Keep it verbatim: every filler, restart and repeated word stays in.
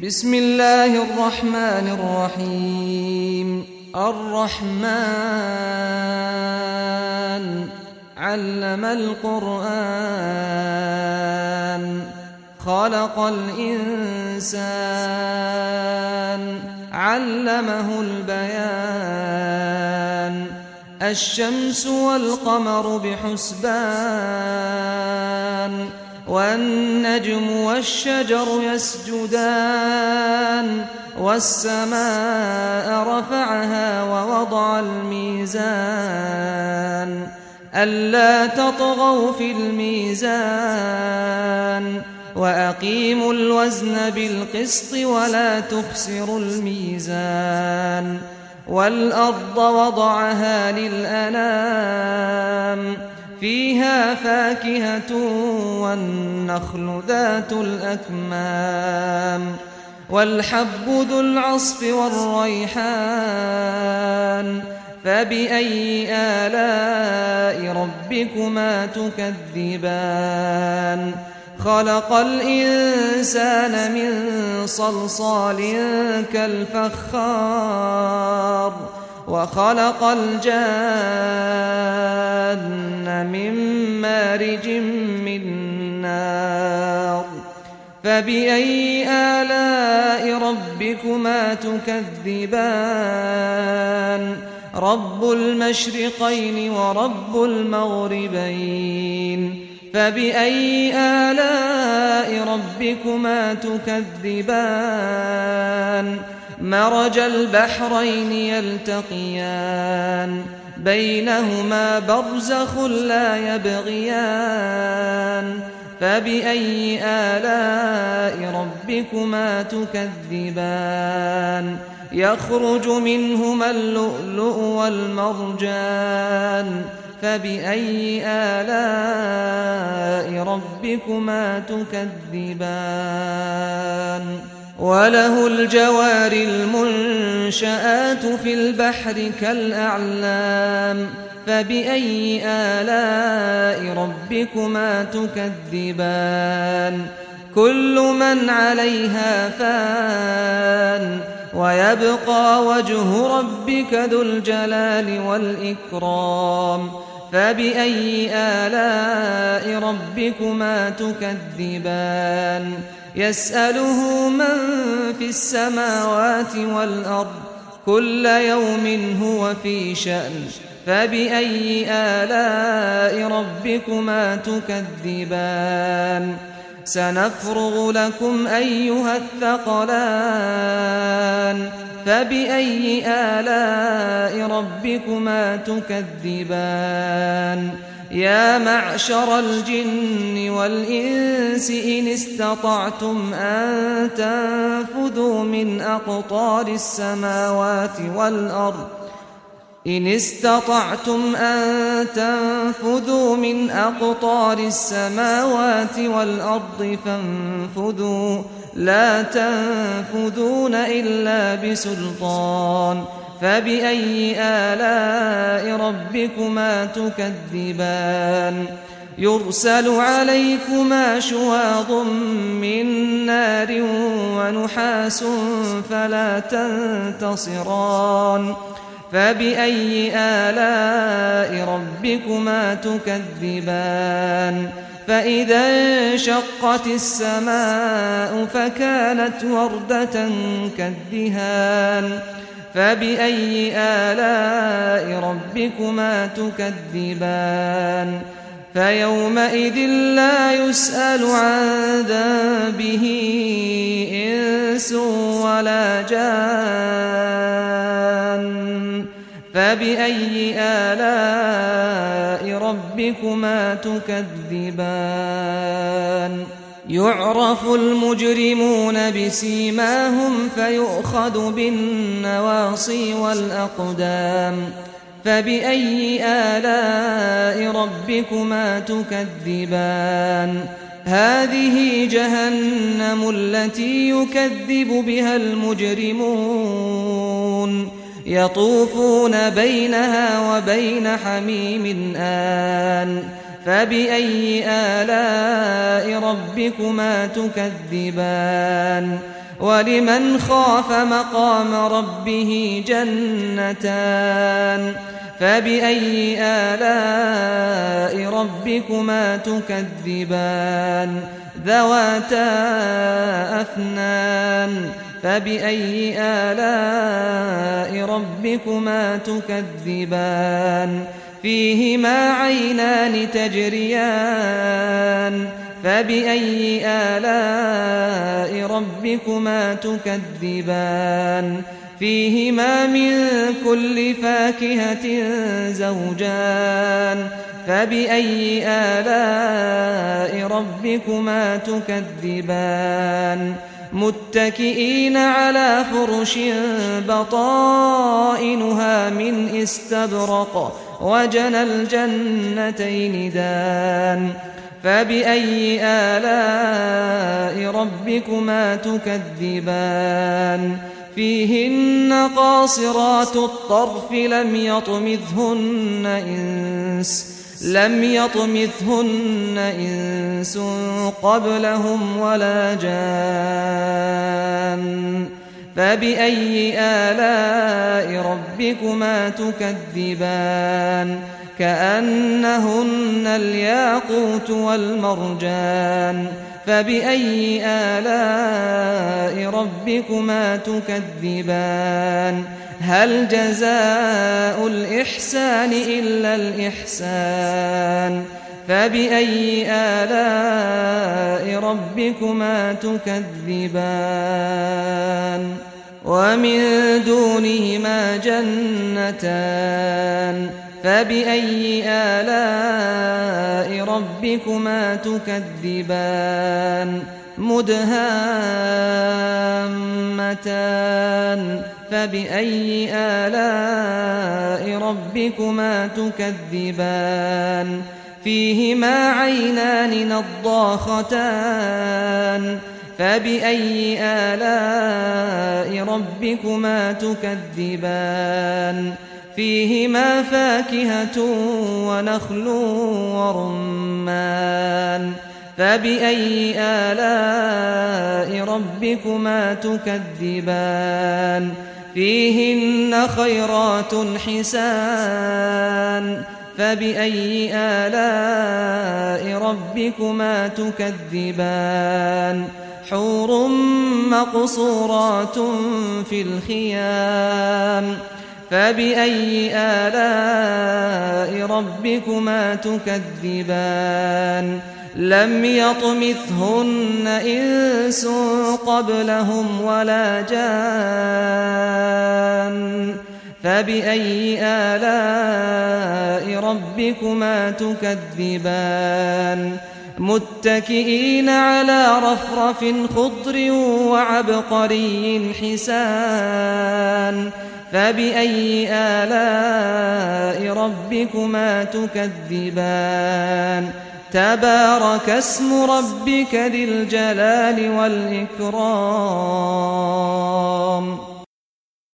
بسم الله الرحمن الرحيم الرحمن علم القرآن خلق الإنسان علمه البيان الشمس والقمر بحسبان والنجم والشجر يسجدان والسماء رفعها ووضع الميزان ألا تطغوا في الميزان وأقيموا الوزن بالقسط ولا تخسروا الميزان والأرض وضعها للأنام فيها فاكهة والنخل ذات الأكمام والحب ذو العصف والريحان فبأي آلاء ربكما تكذبان خلق الإنسان من صلصال كالفخار وخلق الجان من مارج من نار فبأي آلاء ربكما تكذبان رب المشرقين ورب المغربين فبأي آلاء ربكما تكذبان مرج البحرين يلتقيان بينهما برزخ لا يبغيان فبأي آلاء ربكما تكذبان يخرج منهما اللؤلؤ والمرجان فبأي آلاء ربكما تكذبان وله الجوار المنشآت في البحر كالأعلام فبأي آلاء ربكما تكذبان كل من عليها فان ويبقى وجه ربك ذو الجلال والإكرام فبأي آلاء ربكما تكذبان يسأله من في السماوات والأرض كل يوم هو في شأن فبأي آلاء ربكما تكذبان سنفرغ لكم أيها الثقلان فبأي آلاء ربكما تكذبان يا معشر الجن والإنس إن استطعتم أن تنفذوا من أقطار السماوات والأرض إن استطعتم أن تنفذوا من أقطار السماوات والأرض فانفذوا لا تنفذون إلا بسلطان فبأي آلاء ربكما تكذبان يرسل عليكما شواظ من نار ونحاس فلا تنتصران فبأي آلاء ربكما تكذبان فإذا انشقت السماء فكانت وردة كالدهان فبأي آلاء ربكما تكذبان فيومئذ فلا يسأل عن ذنبه إنس ولا جان فبأي آلاء ربكما تكذبان يعرف المجرمون بسيماهم فيؤخذ بالنواصي والأقدام فبأي آلاء ربكما تكذبان هذه جهنم التي يكذب بها المجرمون يطوفون بينها وبين حميم آن فبأي آلاء ربكما تكذبان ولمن خاف مقام ربه جنتان فبأي آلاء ربكما تكذبان ذواتا أفنان فبأي آلاء ربكما تكذبان فيهما عينان تجريان فبأي آلاء ربكما تكذبان فيهما من كل فاكهة زوجان فبأي آلاء ربكما تكذبان متكئين على فرش بطائنها من استبرق وجنى الجنتين دان فبأي آلاء ربكما تكذبان فيهن قاصرات الطرف لم يطمثهن إنس لم يطمثهن إنس قبلهم ولا جان فبأي آلاء ربكما تكذبان كأنهن الياقوت والمرجان فبأي آلاء ربكما تكذبان هل جزاء الإحسان إلا الإحسان فبأي آلاء ربكما تكذبان ومن دونهما جنتان فبأي آلاء ربكما تكذبان مدهامتان فبأي آلاء ربكما تكذبان فيهما عينان نضاختان فبأي آلاء ربكما تكذبان فيهما فاكهة ونخل ورمان فبأي آلاء ربكما تكذبان فيهن خيرات حسان فبأي آلاء ربكما تكذبان حور مقصورات في الخيام فبأي آلاء ربكما تكذبان لم يطمثهن إنس قبلهم ولا جان فبأي آلاء ربكما تكذبان متكئين على رفرف خضر وعبقري حسان فبأي آلاء ربكما تكذبان تبارك اسم ربك ذي الجلال والإكرام